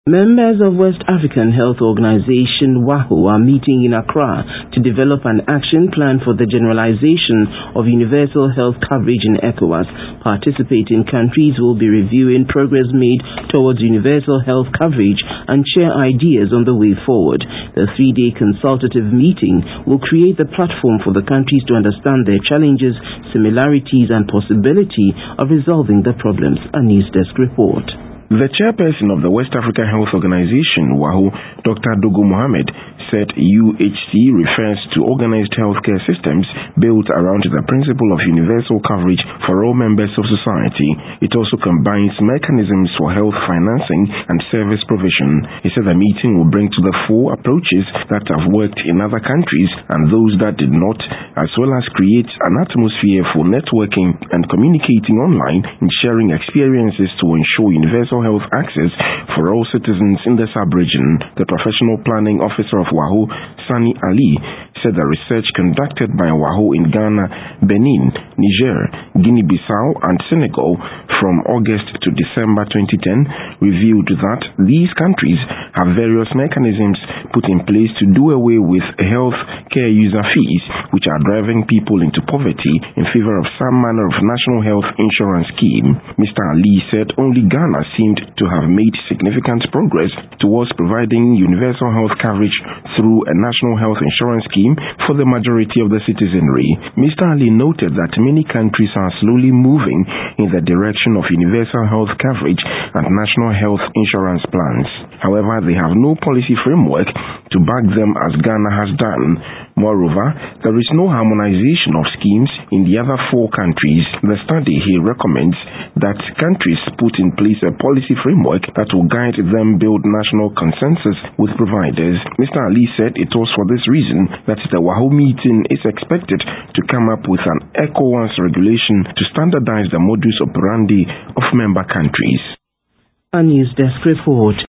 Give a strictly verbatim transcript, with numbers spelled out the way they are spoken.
Members of West African Health Organization WAHO are meeting in Accra to develop an action plan for the generalization of universal health coverage in ECOWAS. Participating countries will be reviewing progress made towards universal health coverage and share ideas on the way forward. The three-day consultative meeting will create the platform for the countries to understand their challenges, similarities and possibility of resolving the problems. A News Desk report. The chairperson of the West Africa Health Organization, WAHO, Doctor Dogo Mohammed, said U H C refers to organized healthcare systems built around the principle of universal coverage for all members of society. It also combines mechanisms for health financing and service provision. He said the meeting will bring to the fore approaches that have worked in other countries and those that did not, as well as create an atmosphere for networking and communicating online and sharing experiences to ensure universal health access for all citizens in the sub-region. The professional planning officer of WAHO, Sani Ali, said the research conducted by WAHO in Ghana, Benin, Niger, Guinea-Bissau and Senegal from August to December twenty ten revealed that these countries have various mechanisms put in place to do away with health care user fees, which are driving people into poverty in favor of some manner of national health insurance scheme. Mister Ali said only Ghana seemed to have made significant progress towards providing universal health coverage through a national health insurance scheme for the majority of the citizenry. Mister Ali noted that many countries are slowly moving in the direction of universal health coverage and national health insurance plans. However, they have no policy framework to back them as Ghana has done. Moreover, there is no harmonization of schemes in the other four countries. The study here recommends that countries put in place a policy framework that will guide them build national consensus with providers. Mister Ali said it was for this reason that the WAHO meeting is expected to come up with an ECOWAS regulation to standardize the modus operandi of member countries. A News Desk report.